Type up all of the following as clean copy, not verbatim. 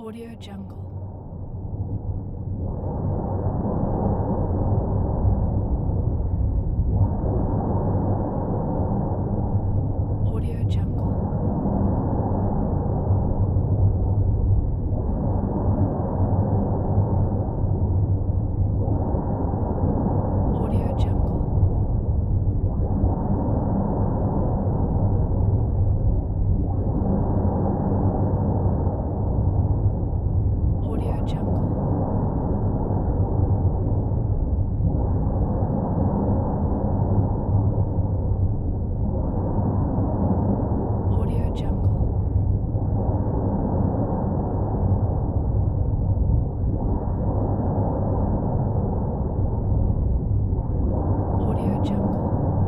Audio Jungle. Audio Jungle. Audio Jungle. Audio Jungle. Audio Jungle. Audio Jungle.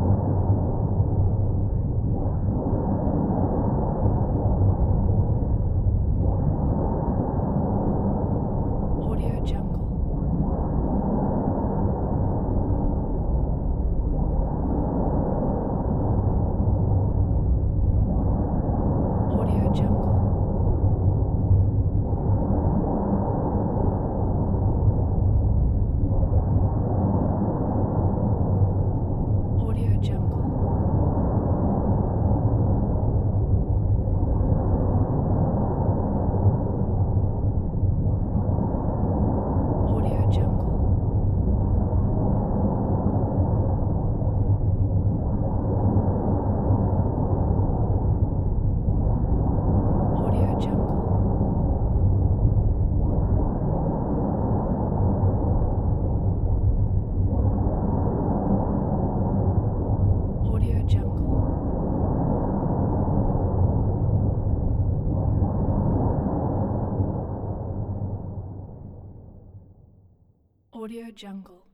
Audio Jungle. Audio Jungle. Audio Jungle. Audio Jungle. Audio Jungle. Audio Jungle. Audio Jungle.